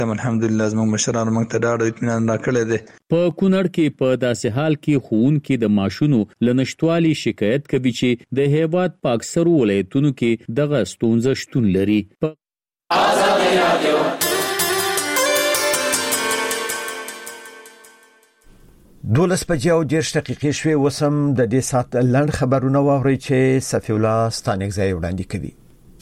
الحمدلله زموږ مشرانو موږ ته ډاډ او اطمینان راکړی دی. په کونړ کې په داسې حال کې ښوونکي د ماشومانو له نشټوالي شکایت کوي چې د هیواد په اکثرو ولایتونو کې دغه ستونزه شتون لري. آزادي رادیو 12:10 شوي وسم د دې سات لړ خبرونه واوري چې صفی الله ستانګزای وړاندې کوي.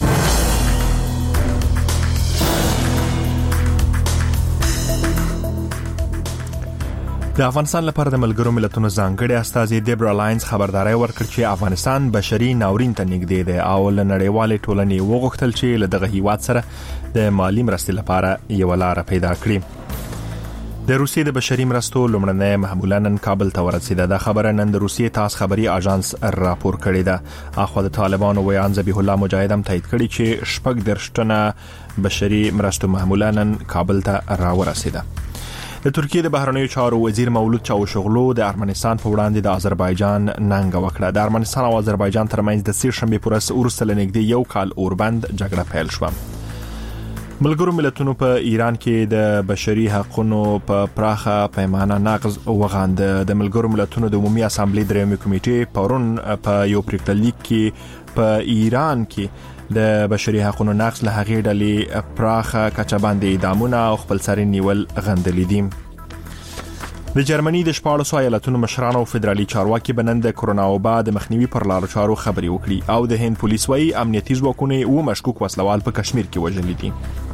د افغانستان لپاره د ملګرو ملتونو ځانګړي استازي دیبرا لاینز خبرداري ورکړه چې افغانستان بشري ناورین ته نږدې دی او له نړیوالې ټولنې وغوښتل چې له دغه هیواد سره د مالی مرستې لپاره یو لار پیدا کړي. د روسیې د بشري مرستو لومړنۍ محموله نن کابل ته ورسېده. دا خبره نن د روسیې تاس خبري اژانس راپور کړی ده. اخو د طالبانو ویان ذبیح الله مجاهد هم تایید کړی چې شپږ درشتنه بشري مرستو محموله نن کابل ته را ورسېده. د ترکیې د بهرنیو چارو وزیر مولود چاوشغلو د ارمنستان په وړاندې د آذربایجان ننګ وکړه. د ارمنستان او آذربایجان ترمنځ د سې شنبې پر ورځ ورسره نږدې یو کال اوربند جګړه پیل شوه. ملګرو ملتونو په ایران کې د بشري حقوقو په پراخه پیمانه نقض وغاند. د ملګرو ملتونو د عمومي اسامبلې درېمې کمیټې پرون په یو پریکړلیک کې په ایران کې د بشري حقوقو نقض له هغې ډلې پراخه کچه باندې اعدامونه او خپلسري نیول غندلي دي. د جرمني د 14 ایالتونو مشرانو او فدرالي چارواکي بنند د کرونا وبا د مخنیوي پر لارو چارو خبري وکړي او د هند پولیس وايي امنیتي ځواکونه او مشکوک وسلوال په کشمیر کې وژلي دي.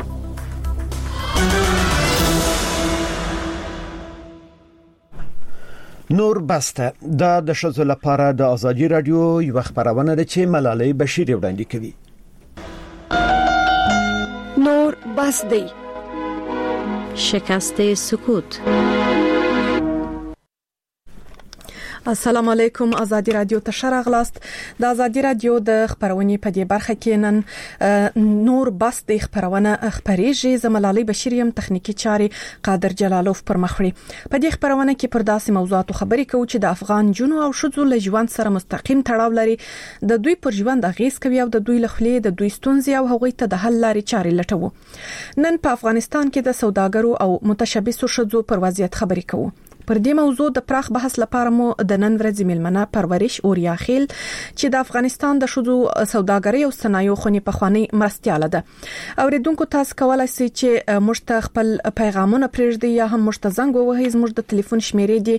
نور بسته د شذو لپاره د ازادي رادیو یو خبرونه ده چې ملالۍ بشیر وړاندې کوي. نور بس دی شکست سکوت. السلام علیکم. ازادي رادیو ته شراغلاست. د ازادي رادیو د خبرونې په دې برخه کې نن نور بس د خبرونه خبريږي. زملالي بشیریم تخنیکی چاري قادر جلالوف پر مخړي. په دې خبرونه کې پر داسې موضوعاتو خبرې کوو چې د افغان جنو او شذو له ژوند سره مستقیم تړاو لري. د دوی پر ژوند اغیز کوي او د دوی لخلې د دوی ستونزې او هغوی ته د حل لارې چاري لټوي. نن په افغانستان کې د سوداګرو او متشبثو شذو پر وضعیت خبرې کوو. پر دې موضوع د پراخ بحث لپاره مو د نن ورځې ملمنه پرورش اوریا خیل چې د افغانستان د شذو سوداګرۍ او صنایعو خونې په خواني مرستياله ده. اوریدونکو تاسو کولای شئ چې مشت خپل پیغامونه پرېږدئ یا هم مشت زنګ ووهئ. زموږ د ټلیفون شمیرې دی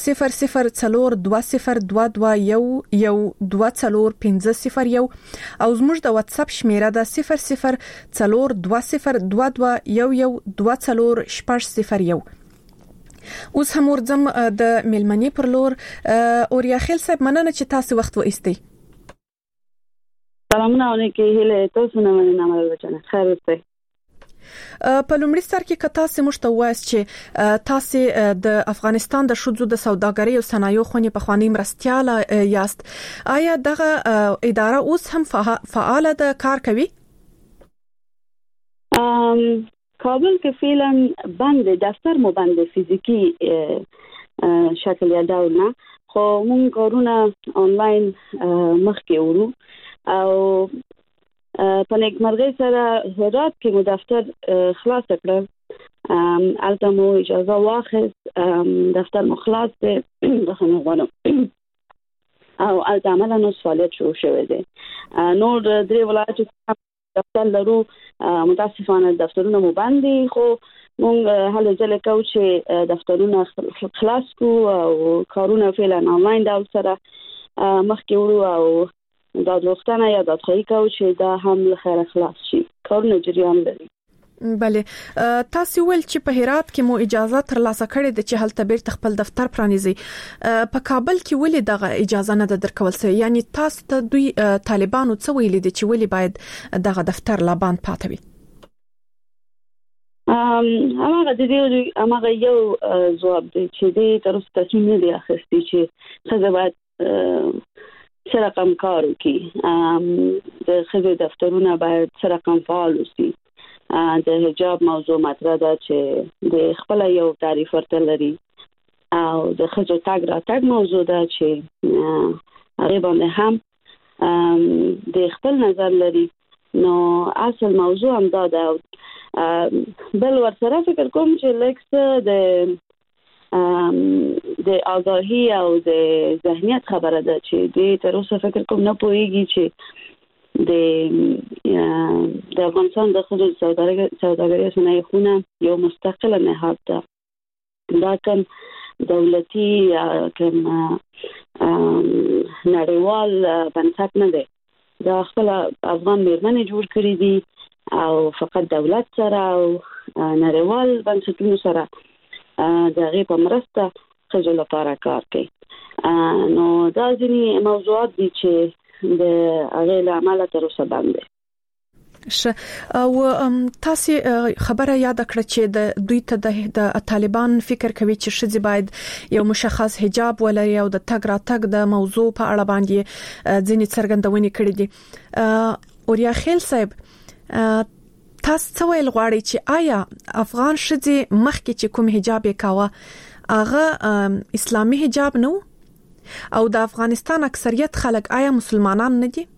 002022212501 او زموږ د واتس اپ شمیره ده 002022112401. اوس هم ورځم د ملمنې پر لور. اوریا خیل صاحب مننه چې تاسو وخت و ایستئ. سلامونه علیکم. هله تاسو نه مننه ملګرو. خیر اوسئ. په لومړي سر کې کتا سه مشتوایس چې تاسو د افغانستان د شذو د سوداګرۍ او صنایعو خونې په خواني مرستياله یاست. آیا دغه اداره اوس هم فعال ده کار کوي؟ کابل کې فعلا بند دفتر مو بند فزیکی شکل یا ډول نه، خو مونږ کارونه آنلاین مخکې ورو او په نیکمرغۍ سره هرات کې مو دفتر خلاص کړل. البته مو اجازه واخیست، دفتر مو خلاص دی دخنه غواړم او البته عملا نو فعالیت شروع شوی دی. نور درې ولایتو دفتر لرو، متاسفانه دفترونه مو بند دي، خو مونږ هله ځله کوو چې دفترونه خلاص کو او کارونه فعلا آنلاین ډول سره مخکې وړو او دا وختونه یا د خواهی کوو چې دا هم لخير خلاص شي، کارونه جریان لري. بله، تاسو ول چې په هرات کې مو اجازه ترلاسه کړې ده چې هلته بیرته خپل دفتر پرانیزي. په کابل کې ولې دغه اجازه نه درکول سوی؟ یعنی تاسو ته دوی طالبانو څه ویلي دي چې ولې باید دغه دفتر لا باند پاتې وي؟ هغه د دې هغه یو ځواب دی چې دې تر اوسه تصمیم نه دی اخیستی چې څنګه باید سره رقم کار وکړي. د خځو دفترونه باید سره رقم فعال وي. د حجاب موضوع مطرح ده چې د خپل یو تعریف ورته لري او د خځو تاګ را تاګ موضوع ده چې هغه باندې هم د خپل نظر لري. نو اصل موضوع هم دا ده بل ورسره فکر کوم چې لکس د آگاهی او د ذهنیت خبره ده چې د تر اوسه فکر کوم نه پوهیږي چې د افغانستان د خود سوداګرۍ صنایع خونه یو مستقله نهاد ده. دا کوم دولتي کوم نړیوال بنسټ نه دی. دا خپل افغان میرمنې جوړ کړی دي او فقط دولت سره او نړیوال بنسټونو سره دغه په مرسته خځو لپاره کار کوي. نو دا ځینې موضوعات دي چې د هغه له عمله تر اوسه باندې او تاسو خبره یاد کړه چې د دوی ته د طالبان فکر کوي چې شذ باید یو مشخص حجاب ولري او د تګ راتګ د موضوع په اړه باندې ځینې څرګندونې کړې دي. اوریا خیل صاحب تاسو څه ویل غواړئ چې آیا افغان شذ مخکې چې کوم حجاب یې کاوه هغه اسلامي حجاب نو او د افغانستان اکثریت خلک آیا مسلمانان نه دي؟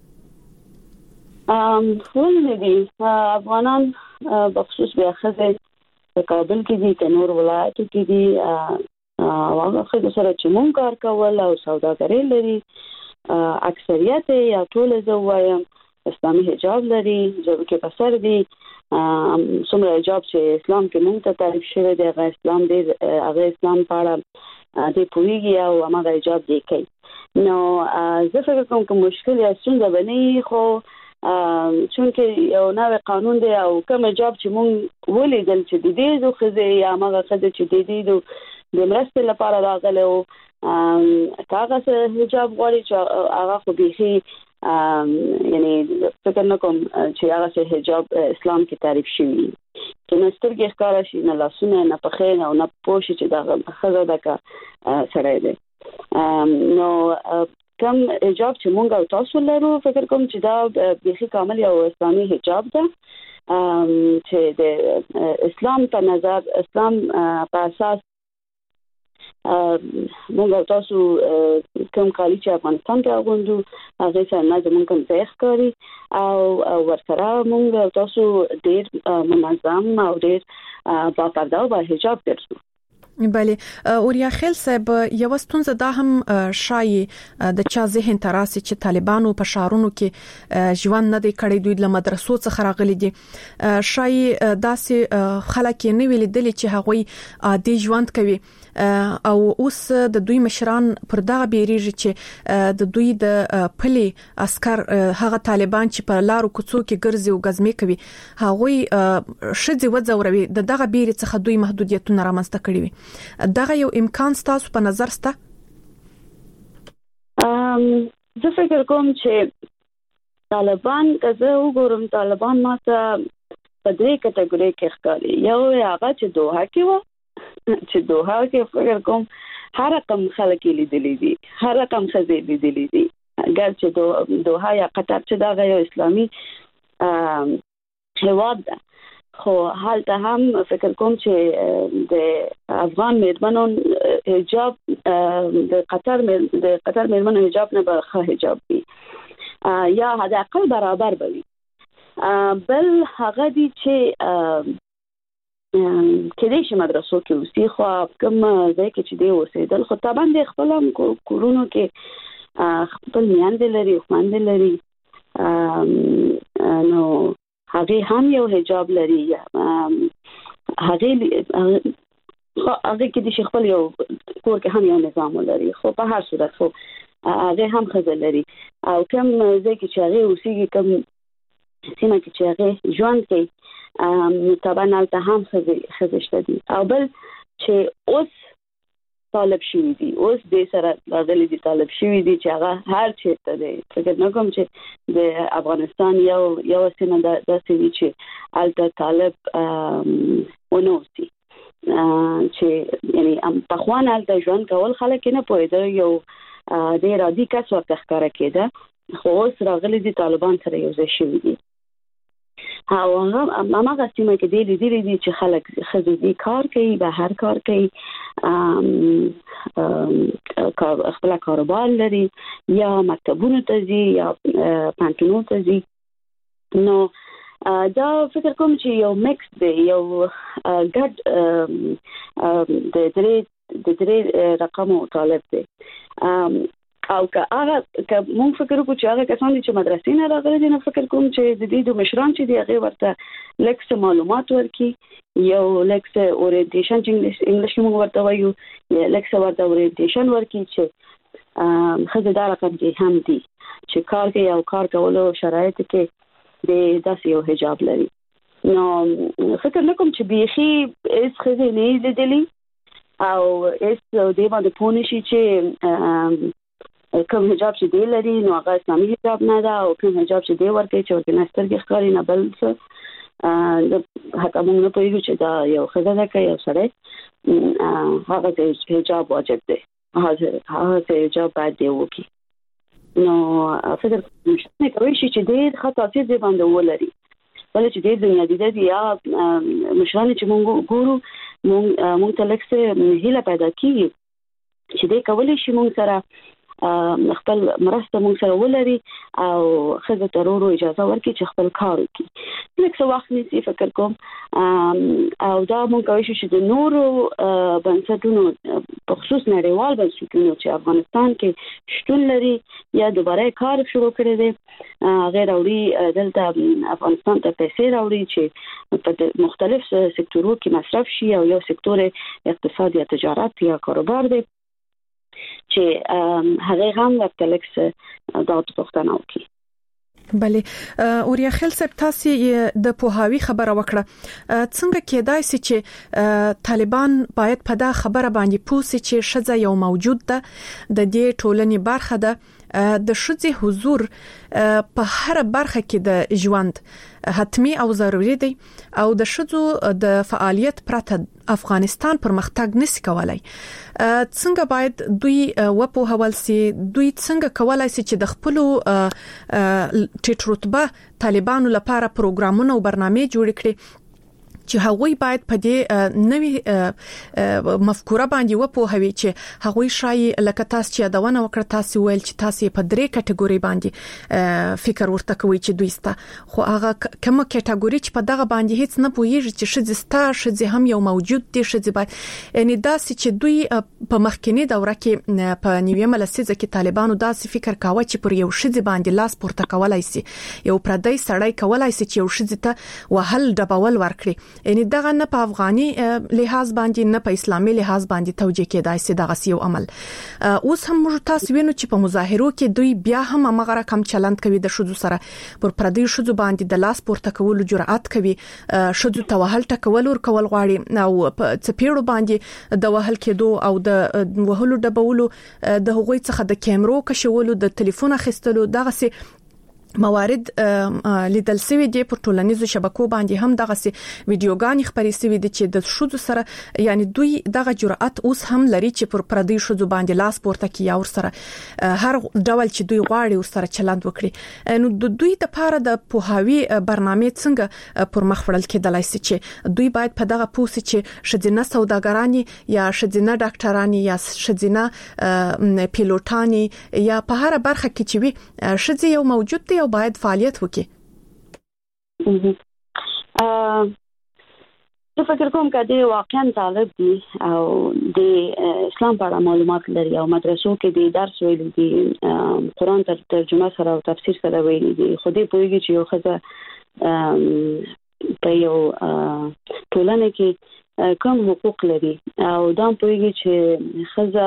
ولې دي افغانان بخصوص بیا خزه په کابل کې دي که نور ولایتو کې دي هغه خزه سره چې مونږ کار کول او سوداګري لري اکثریت یا ټول زه وایم اسلامي حجاب لري ضرور کې بسر دي څومره حجاب چې اسلام کې مونږ ته تعریف شوی دی هغه اسلام دی هغه اسلام په اړه د پوهیږي او هغه حجاب دی کوي. نو زه فکر کوم چې مشکل یا څنګه بني خو چونکه یو نوې قانون دی او کوم حجاب چې مونږ ولیدل چې د دې د خزه یا هغه خزه چې د دې د مرستې لپاره راغله او هغه حجاب غواړي چې هغه خو بيخي یعنی فکر نه کوم چې هغه حجاب اسلام کې تعریف شوی چې نسترګې ښکارا شي نه لاسونه نه پخې او نه پوښي چې دا خزه دکا سره دی. نو کم حجاب چې مونږ او تاسو لرو فکر کوم چې دا بيخي کامل یو اسلامي حجاب ده چې د اسلام په نظر اسلام په اساس مونږ او تاسو کوم کالی چې افغانستان کې اغوندو هغه څنګه نه زمونږ کوم ځای ښکاري او ورسره مونږ او تاسو ډېر منظم او ډېر با پرده او با حجاب درسو. بله اوریا خیل صاحب یو ستونزه دا هم شایي د چا ذهن تراسي چې طالبانو په شهرونو کې ژوند نه دی کړی دوی له مدرسو څخه راغلي دي شایي داسې خلک نه ویل دي چې هغوی عادي ژوند کوي او اوس د دوی مشران پر دا بیریږي چې د دوی د پلي عسكر هغه طالبان چې په لارو کوڅو کې ګرځي او غزمې کوي هغوی شذ وځوروي دغه بیري څخه دوی محدودیتونه رامنځته کړي وي. دغه یو امکان ستاسو په نظر سته؟ زه فکر کوم چې طالبان که زه وګورم طالبان ماته په درې کټګوري کې ښکاري. یو هغه چې دوحه کې و چې دوحه کې فکر کوم هر رقم خلک لیدلې دي هر رقم خزې لیدلې دي اگر چې دوحه یا قطر چې دا یو اسلامي هیواد ده خو حالته هم فکر کوم چې د افغان میرمنو حجاب د قطر میرمنو حجاب نه به حجاب وي یا حد اقل برابر وي. بل هغه دي چې کله چې مدرسو کې اوسې خو کوم ځای کې چې دی اوسېدل خو طبعا د خپل کورونو کې خپل میاندې لري خواندې لري نو هغه هم یو حجاب لري هغه کې د خپل یو کور کې هم یو نظام لري خو په هر صورت خو هغه هم خزه لري او کوم ځای کې چې هغه اوسېږي کوم سیمه کې چې هغه ژوند کوي طبعا البته هم خزه شته او بل چې اوس طالب شوی دي اوس د سره راغلي دي طالب شوی دي چې هغه هر چیرته دي فکر نه کوم چې د افغانستان یو سیمه د سیمه چې البته طالب ونوسي چې یعنی په خوان البته ژوند کول خلک نه پوهیدل یو د رادي کس ورته ښکارا کېده خو اوس راغلي دي طالبان سره یو ځای شوی دي او هغه سیمه کې دی چې خلک خزدي کار کوي به هر کار کوي خپل کاروبار لري یا مکتبونو ته ځي یا پانتونو ته ځي نو دا فکر کوم چې یو مکس دی، یو ګډ د درې رقمو طالب دی. او که هغه مونږ فکر وکړو چې هغه کسان چې مدرسې نه راغلي دي، نو فکر کوم چې د دې مشران چې دی هغه ورته لکس معلومات ورکړي، یو لکس اورینټیشن چې انګلیش موږ ورته وایو، لکس ورته اورینټیشن ورکړي چې خزه دا رقم کې هم دي چې کار کوي او کار کولو شرایط کې د داسې یو حجاب لري. نو فکر نکوم چې بیخي اس خزه نه لیدلی او اس دې باندې پونه شي چې کوم حجاب چې دی لري نو هغه اسلامي حجاب نه ده، او کوم حجاب چې دی ورکوي چې ورته نستر کې ښکاري نه بل څه. حتی موږ نه پوهیږو چې دا یو ښځه ده که یو سړی، هغه حجاب واجب دی، هغه حجاب باید دی وکړي. نو فکر کوي چې ډېر ښه تاثیر دی باندې ولري، بل چې ډېر بنیادي دی یا مشران چې موږ ګورو موږ ته لکه هیله پیدا کیږي چې دې کولی شي موږ سره خپل مرسته موږ سره ولري او خزه ضرورو اجازه ورکړي چې خپل کار وکړي. لکه څه وخت نیسي فکر کوم او دا موږ کولی شو چې د نورو بنسټونو په خصوص نړیوال بنسټونو چې افغانستان کې شتون لري یا دوباره کار شروع کړی دی، غیر اوري دلته افغانستان ته پیسې راوړي چې په مختلف سکتورو کې مصرف شي، او یو سکتور اقتصاد یا تجارت یا کاروبار دی چې هغه هم ورته لکس دا پوښتنه وکړي. بله اوریا خل صاحب تاسو د پوهاوی خبره وکړه، څنګه کېدای شي چې طالبان باید په دا خبره باندې پوښي چې شذ یو موجود ده، د دې ټولنې برخه ده، د شذ حضور په هر برخه کې د ژوند حتمی او ضروری دی، او د شذو د فعالیت پرته افغانستان پرمختګ نشي کولای. څنګه باید دوی وپوهول سي، دوی څنګه کولای سي چې د خپل ټیټ رتبه طالبانو لپاره پروګرامونه او برنامه جوړ کړي چې هغوی باید په دې نوې مفکوره باندې وپوهوي چې هغوی شایي لکه تاسو چې یادونه وکړه، تاسو ویل چې تاسو په درې کټګوري باندې فکر ورته کوي چې دوی ستا، خو هغه کومه کټګوري چې په دغه باندې هیڅ نه پوهیږي چې شذستا شذ هم یو موجود دي، شذ باید یعنی داسې چې دوی په مخکنی دوره کې په نیویمه لسیزه کې طالبانو داسې فکر کاوه چې پر یو شذ باندې لاس پورته کولای سي، یو پردی سړی کولای سي چې یو شذ ته وهل ډبول ورکړي، یعنی دغه نه په افغاني لحاظ باندې نه په اسلامي لحاظ باندې توجیه کېدای سي دغه یو عمل. اوس هم موږ تاسو وینو چې په مظاهرو کې دوی بیا هم هغه رقم چلند کوي، د شذو سره پر پردي شذو باندې د لاس پورته کولو جرأت کوي، شذو ته وهل ټکول ور کول غواړي، او په چپیړو باندې د وهل کېدو او د وهلو ډبولو د هغوی څخه د کیمرو کشولو، د ټلیفون اخیستلو دغه سي موارد لیدل سوي دي. پر ټولنیزو شبکو باندې هم دغه سي ویډیوګانې خبرې سوي دي چې د شذو سره یعنی دوی دغه جرأت اوس هم لري چې پر پردي شذو باندې لاس پورته کوي او سره هر ډول چې دوی غواړي او سره چلند وکړي. نو د دوی د لپاره د پوهاوی برنامه څنګه پر مخ وړل کېدلای شي چې دوی باید په دغه پوسه چې شذینه سوداګرانی یا شذینه ډاکټرانی یا شذینه پیلوټانی یا په هر برخه کې چې وي شذ یو موجود دی او باید فعالیت وکړي. زه فکر کوم چې د واقعا طالب دي او د اسلام په اړه معلومات لري او مدرسو کې د درس ویل دي، قرآن ترجمه سره او تفسیر سره ویل دي، خو دې پوهیږي چې یو ښځه په یو ټولنه کې کوم حقوق لري، او دا پوهیږي چې ښځه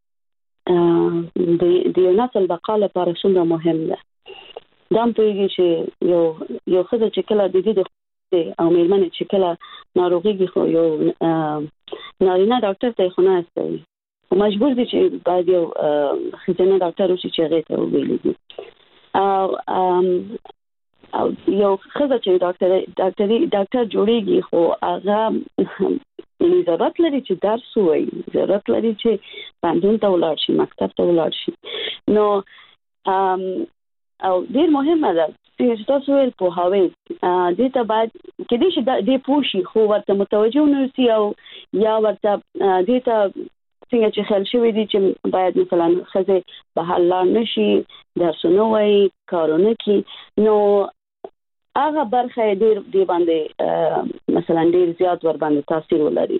د یو نسل بقا لپاره څومره مهم ده. دا پوهیږي چې یو ښځه چې کله د دې او مېرمنې چې کله ناروغيږي خو یو نارینه ډاکټر ته خو نه استوي، مجبور دي چې باید یو ښځینه ډاکټر وشي چې هغه ته وویلي. او یو ښځه چې ډاکټر جوړیږي خو هغه ضرورت لري چې درس ووایي، ضرورت لري چې پوهنتون ته ولاړ شي، مکتب ته ولاړ شي. نو او ډیر مهمه ده چې تاسو ول پوهاوی دې ته باید کې دې شي د پوښي خو ورته متوجه ونوسي، او یا ورته دې ته څنګه چې خل شوی دي چې باید مثلا خزه به حل نشي، درسونه وایي، کارونه کوي. نو هغه برخه ډیر باندې مثلا ډیر زیات ور باندې تاثیر ولري.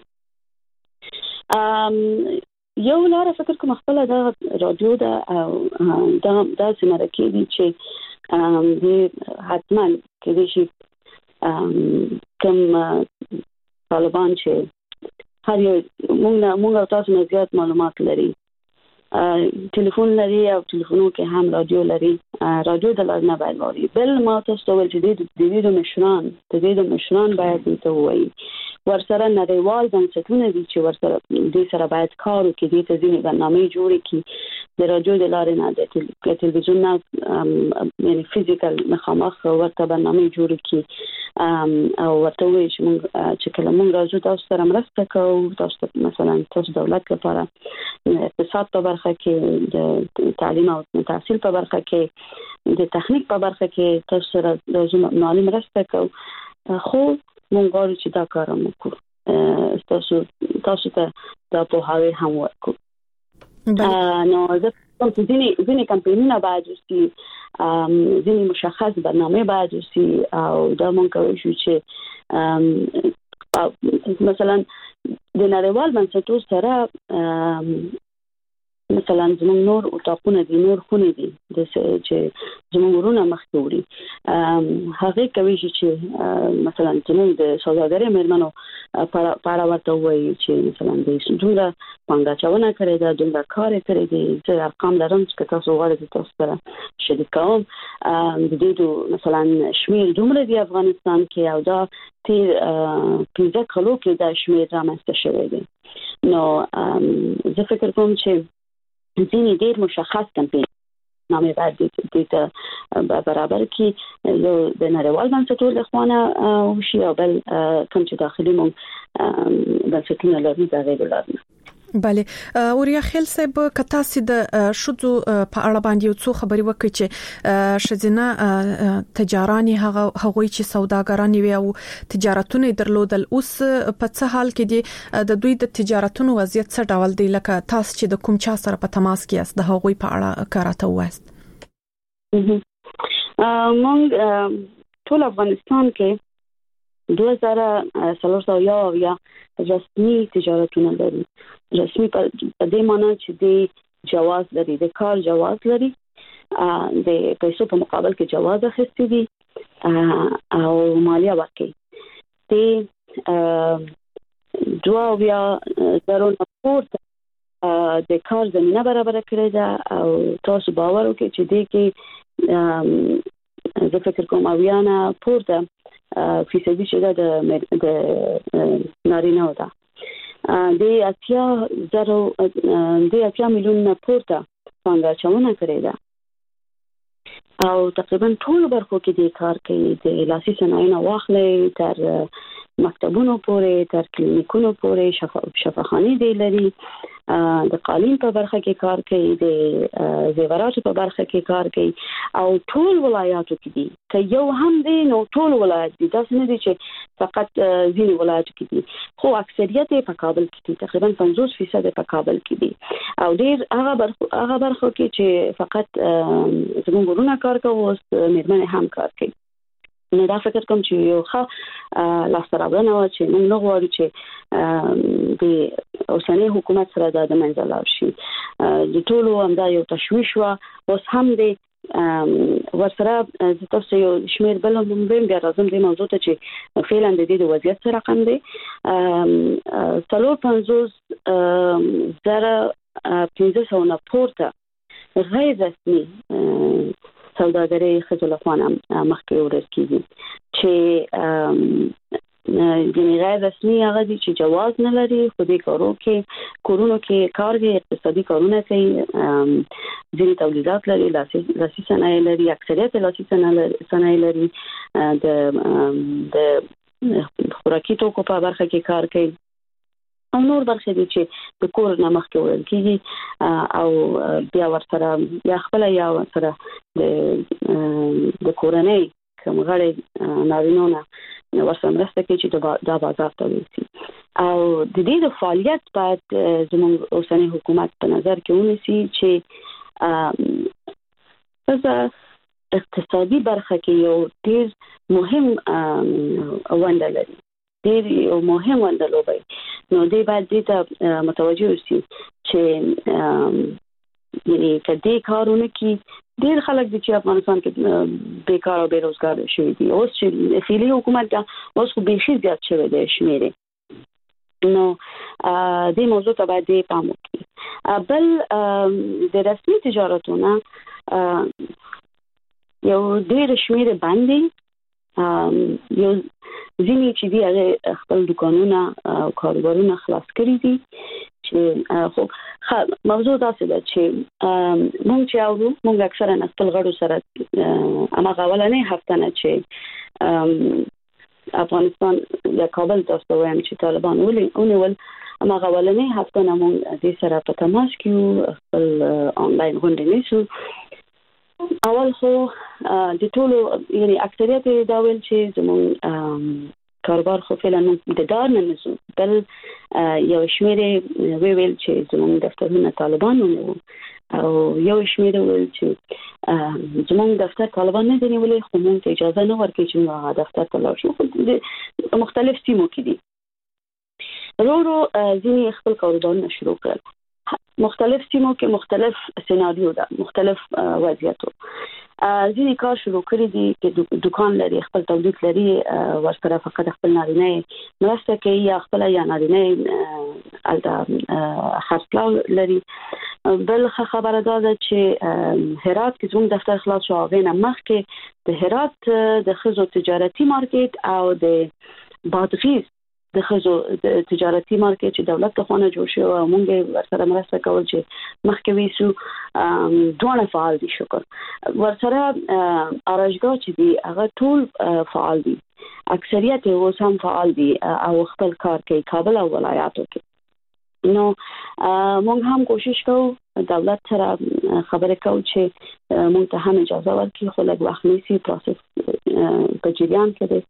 یو لاره فکر کوم خپل د رادیو د سمره کې دي چې د حتمان کې دي چې کوم طالبان چې هر یو موږ تاسو نه زیات معلومات لري، ټلیفون لري او ټلیفونو کې هم رادیو لري. رادیو د لار نه باید واري بل ما تاسو ول چې د دې مشران باید ته وایي ورسره نړیوال بنسټونه دي چې ورسره دې سره باید کار وکړي، دې ته ځینې برنامې جوړې کړي د رادیو د لارې نه د ټلویزیون نه یعنی فزیکل مخامخ ورته برنامې جوړې کړي او ورته وایي چې کله موږ راځو تاسو سره مرسته کوو، تاسو مثلا تاسو دولت لپاره اقتصاد په برخه کې د تعلیم او تحصیل په برخه کې د تخنیک په برخه کې تاسو سره راځو مالي مرسته کوو، خو مونږ غواړو چې دا کار وکړو، تاسو ته دا په هاوی هم ورکو. نو زه کوم ځینې کمپاینونه باید وسي، ځینې مشخص برنامه باید وسي او دا مونږ کوو چې مثلا د نړیوال بنسټونو سره مثلا زموږ نور اتاقونه دي، نور خونه دي چې زموږ ورونه مخکې وړي، هغه کوي چې مثلا زموږ د سوداګرۍ مېرمنو په اړه ورته وایي چې مثلا د دومره پانګاچونه کړې ده، دومره کار کړی دی، زه ارقام لرم چې تاسو غواړئ تاسو سره شریک کوم. د دې مثلا شمیر دومره دی افغانستان کې او دا تیر 15 کلو کې دا شمیر رامنځته شوی دی. نو زه فکر کوم چې ځینې ډېر مشخص کمپاین نامې باید دې ته برابر کړي، یو د نړیوال بنسټونو له خوا وشي او بل کوم چې داخلي مونږ بنسټونه لري دا غیر لري. بله اوریا خیل صاحب کتا سي د شذو په اړه باندې یو څو خبري وکړي چې شذنه تجاراني هغه چې سوداګران وي او تجارتونه درلودل، اوس په څه حال کې دي د دوی د تجارتونو وضعیت څه ډول دی؟ لکه تاسو چې د کوم چا سره په تماس کې است د هغوی په اړه کاراته وایست. مونږ ټول افغانستان کې 2000 رسمي تجارتونه لري. رسمي په دې معنی چې د جواز لري، د کار جواز لري، د پیسو په مقابل کې جواز اخیستي دي او مالیه ورکړي. د 2000 پورته د کار زمينه برابر کړی ده او تاسو باور وکړئ چې دې کې زه فکر کوم اویانه پورته فیصدي چې د نارینه ده، د 80 میلیون پورته پانګاچونه کړې ده او تقریبا ټول برخو کې د کار کوي، د لاسي صنایعو واخلې تر مکتبونو پورې، تر کلینیکونو پورې، شفاخانې دی لري، د قالین په برخه کې کار کوي، د زیوراتو په برخه کې کار کوي او ټول ولایاتو کې دي. که یو هم دی نو ټول ولایت دي، دا څه نه دي چې فقط ځینې ولایاتو کې دي، خو اکثریت په کابل کې دي، تقریبا 50% په کابل کې دي او ډیر هغه برخو کې چې فقط زموږ ورونه کار کوي او مېرمنې هم کار کوي. نو دا فکر کوم چې یو ښه لاسته راوړنه و چې موږ نه غواړو چې د اوسنۍ حکومت سره د منځ لاړ شي. د ټولو همدا یو تشویش و، اوس هم دی ورسره تاسو یو شمیر بل هم بیا راځم د موضوع ته چې فعلا د دې وضعیت سره رقم دی 350,000 نه پورته غیر رسمي سوداګرۍ خځو لخوا مخکې ورس کیږي چې یعنی غیر رسمي هغه دي چې جواز نه لري، خو دې کورونو کې کار کوي، اقتصادي کارونه کوي، ځینې تولیدات لري، لاسي صنایع لري، اکثریت لاسي صنایع لري، د خوراکي توکو په برخه کې کار کوي او نور برخه دي چې د کور نه مخکې وړل کیږي او بیا ورسره یا خپل یا ورسره د کورنۍ کوم غړي نارینونه ورسره مرسته کوي چې دا بازار ته ورسي او د دې د فعالیت باید زموږ اوسنۍ حکومت په نظر کې ونیسي چې اقتصادي برخه کې یو ډیر مهم ونډه لري، ډیر یو مهم ونډه لوبوي. نو دې باید دې ته متوجه اوسئ چې یعنی کدی کارونه کې ډیر خلک چې افغانستان کې بیکار او بیروزګار شوي دي. اوس چې فعلی حکومت دا اوس خو به شي زیات شوی دی شمیره. نو دې موضوع ته باید پام وکړي. بل د رسمي تجارتونه یو ډیر شمیره باندې یو ځینې چې دی هغه خپل دکانونه او کاروبارونه خلاص کړی دي. چې خو موضوع دا څه ده چې مونږ چې اورو مونږ اکثرا خپل غړو سره هغه ولنې هفته نه چې افغانستان یا کابل تاسو وایم چې طالبان ونیول هغه ولنې هفته نه مونږ دې سره په تماس کې خپل آنلاین غونډې نیسو. اول خو د ټولو یعنی اکثریت دا ویل چې زموږ کاروبار خو فعلا د دار نه نسو، بل یو شمیره ویل چې زموږ دفترونه طالبان ونیو او یو شمیره ویل چې زموږ دفتر طالبان نه دی نیولې، خو موږ ته اجازه نه ورکړي چې موږ دفتر ته لاړ شو. د مختلف سیمو کې دي. ورو ځینې خپل کاروبارونه شروع کړل. مختلف سیمو کې مختلف سيناریو ده، مختلف وضعیتو. ځینې کار شروع کړی دي چې دکان لري، خپل تولید لري، ورسره فقط خپل نارینه مرسته کوي یا خپل یا نارینه الته خرڅلاو لري. بل خبره ده چې هرات کې زموږ دفتر خلاص شو، هغه نه مخکې د هرات د خزو تجارتي مارکیټ او د بادغیس د خزو د تجارتي مارکیټ چې دولت ته خونه جوړ شو او موږ ورسره مرسته کول چې مخکې ویسو دوه فعال دي. شکر ورسره ارشګاه چې دي هغه ټول فعال دي، اکثریت یې اوس هم فعال دي او خپل کار کوي کابل او ولایاتو کې. نو موږ هم کوشش کوو دولت سره خبرې کوو چې موږ ته هم اجازه ورکړي، خو لږ وخت نیسي، پروسس په جریان کې دی.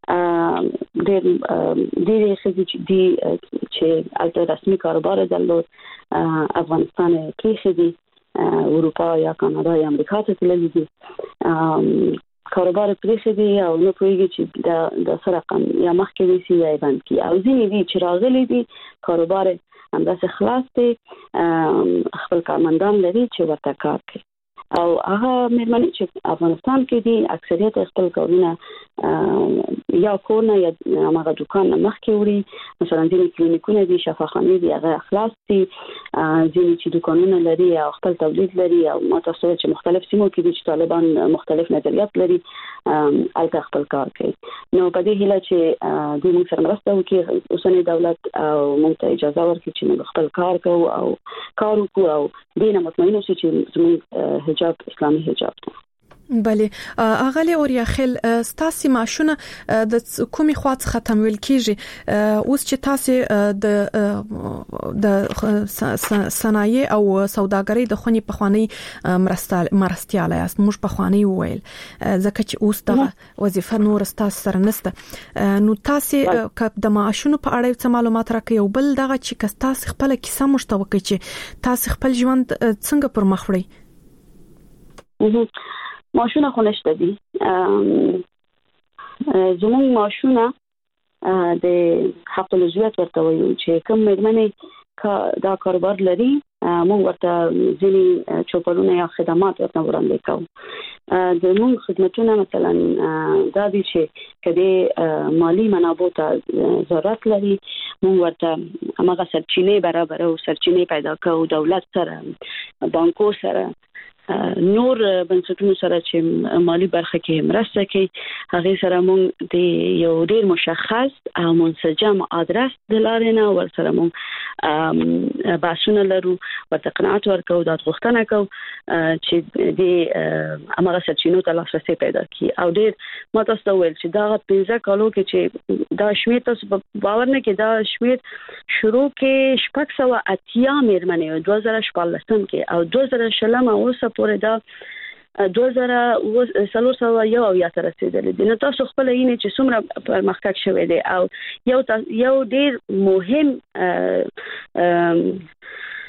ډېرې ښځې چې الته رسمي کاروبار درلود افغانستان کې دي، اروپا یا کاناډا یا امریکا ته تللي دي، کاروبار پرېښی دی او نه پوهېږي چې د څه رقم یا مخکې ویسي یا یې بند کړي. او ځینې دي چې راغلي دي کاروبار همداسې خلاص دی، خپل کارمندان لري چې ورته کار کوي. او هغه مېرمنې چې افغانستان کې دي اکثریت خپل کارونه یا کور نه یا هغه دکان نه مخکې وړي. مثلا ځینې کلینیکونه دي، شفاخانې دي، هغه خلاص دي. ځینې چې دکانونه لري او خپل تولید لري او ما تاسو چې مختلف سیمو کې دي چې طالبان مختلف نظریات لري الته خپل کار کوي. نو په دې هیله چې دوی موږ سره مرسته وکړي، اوسنی دولت او موږ ته اجازه ورکړي چې موږ خپل کار کوو او کار وکړو او دې نه مطمئن اوسو چې زموږ حجاب اسلامي حجاب ده. بله اغلی اوریا خل ستاسو ماشونه د کومي خواص ختمول کیږي اوس چې تاسو د صنایع او سوداګرۍ د خونی په خواني مرستياله یاست. موږ په خواني وویل ځکه چې اوس د وظیفه نور تاسو سره نشته. نو تاسو د ماشونو په اړه څه معلومات راکړئ او بل دغه چې تاسو خپل کیسه مشتوکه چې تاسو خپل ژوند څنګه پر مخ وړئ. ماشونه خو نشته دي. زموږ ماشونه د حق العضویت ورته وایو چې کوم مېرمنې دا کاروبار لري موږ ورته ځینې چوپړونه یا خدمات ورته وړاندې کوو. زموږ خدمتونه مثلا دا دي چې کله مالی منابع ته ضرورت لري موږ ورته هغه سرچینې برابر او سرچینې پیدا کوو، دولت سره، بانکو سره، نور بنسټونو سره چې مالی برخه کې مرسته کوي. هغه سره موږ د یو ډیر مشخص او منسجم ادرس د لارې نه ورسره موږ باسونه لرو، ورته قناعت ورکو، د غوښتنه کوو چې د هغه سرچینو ته لاسرسي پیدا کړي. او ډیر ما تاسو ویل چې دا 15 کالو کې چې دا شمیر تاسو باور نه کې دا شمیر شروع کې 680 مېرمنې 2014 کې او 2016 اوسه پورې دا 2000 یا تر رسیدلې دي. نو تاسو خپل یې چې څومره پرمختګ شوی دی او یو ډیر مهم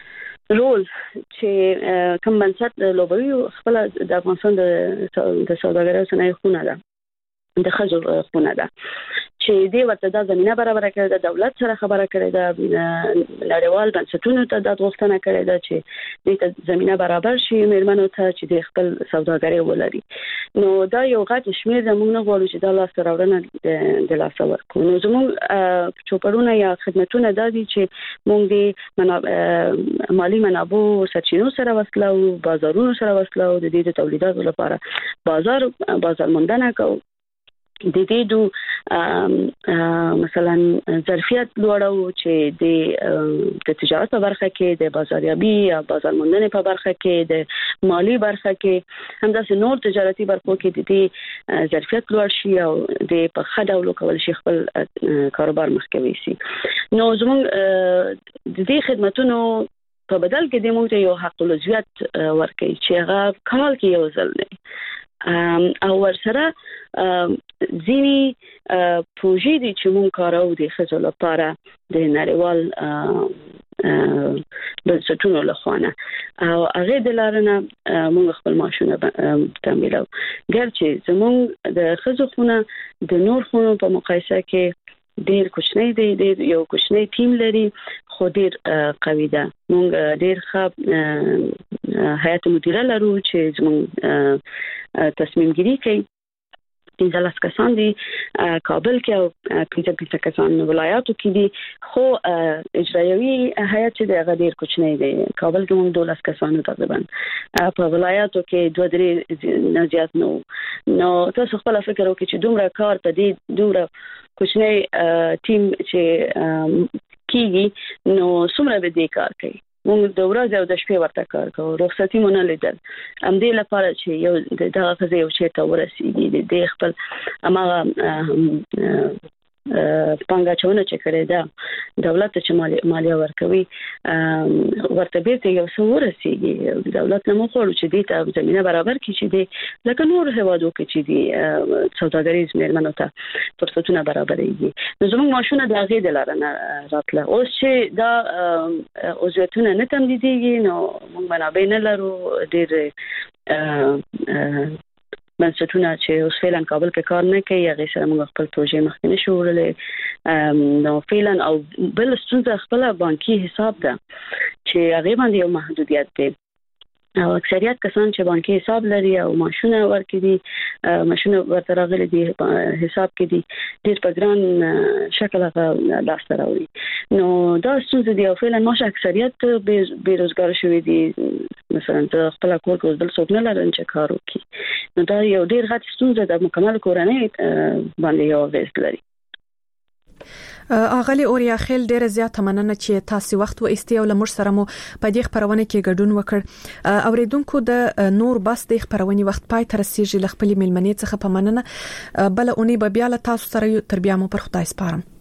رول چې کوم بنسټ لوبوي خپل د افغانستان د سوداګرۍ صنایع خونه ده د خځو خونه ده چې دی ورته د زمينه برابر کړی د دولت سره خبره کړی ده نړیوال بنسټونو ته د غوښتنه کړی ده چې د زمينه برابر شي میرمنو ته چې د خپل سوداګرۍ ولري نو دا یو غټ شمیر زموږ نه غواړو چې د لاس راوړنه د لاس ورکو نو زموږ چوپړونه یا خدماتونه د دي چې موږ د مالی منابع سرچینو سره وصلو بازارونو سره وصلو د دې د تولیداتو لپاره بازار موندنه کوو د دې دو مثلا ظرفیت لوړو چې د تجارت په برخه کې د بازاریابي یا بازار موندنې په برخه کې د مالی برخه کې همداسې نور تجارتي برخو کې د دې ظرفیت لوړ شي او د په خداولو کول شي خپل کاروبار مخکوي شي نو زموږ د دې خدماتونو په بدل کې د موږ یو حق العضویت ورکړي چې هغه کال کې یو ځل نه او ورسره ځینی پروژې دي چې مونږ کارو د خځو لپاره د نړیوال بنسټونو لخوانه او هغه د لارنه مونږ خپل ماشونه تمویلو ګرچې زمونږ د خځو خونه د نور خونو په مقایسه کې ډېر کوچنی دی د یو کوچنی ټیم لري خو ډېر قوي ده مونږ ډېر ښه هیئت مدیره لرو چې زموږ تصمیم گیری کوي 15 کسان دي کابل کې او 15 کسان ولایاتو کې دي خو اجرایوي هیئت د غیر کوچنی دی کابل کې موږ 12 کسان تقریبا په ولایاتو کې 2-3 نه زیات نو تاسو خپل فکر وکړئ چې دومره کار په دې دومره کوچنی ټیم چې کیږي نو څومره به دې کار کوي موږ د ورځې او د شپې ورته کار کوو رخصتي مونږ نه لیدل هم دې لپاره چې یو دغه خزه یو چې ته ورسېږي د خپل اماغه پنګا چونه چې کړی دا دولت چې مالیه ورکوي ورته بیرته یو څو ورسېږي دولت نه مخورو چې دې ته زمينه برابر کړي چې دې لکه نور هوادو کې چې دې سوداګریز میرمنو ته فرصتونه برابرېږي نو زموږ ماشونه د هغې د لارنه راتله اوس چې دا عضویتونه نه تمدیدېږي نو موږ منابع نه لرو ډېر بنسټونه چې اوس فعلا کابل کې کار نه کوي هغه سره موږ خپل پروژې مخکې نشو وړلې نو فعلا او بل ستونزه خپل بانکي حساب ده چې هغه باندې یو محدودیت دی او اکثریت کسان چې بانکي حساب لري او ماشونه ورکړي ماشونه ورته راغلي دي حساب کې دي ډېر په ګران شکل هغه لاس راوړي نو دا ستونزه دی او فعلا ماشه اکثریت بیروزګار شوي دي مثلا ته خپل کور کې بل څوک نه لري چې کار وکړي نو دا یو ډېر غټ ستونزه د مکمل کورنۍ باندې یو اغیز لري اغلی اوریا خیل ډیر زیات مننه چې تاسو وخت و استیو لمر سره مو په دې خبرونه کې ګډون وکړ اوریدونکو د نور بس د خبرونه وخت پای تر سیږي لخپل ملمنې څخه په مننه بل اونې به بیا له تاسو سره تر بیا مو پر خدای سپارم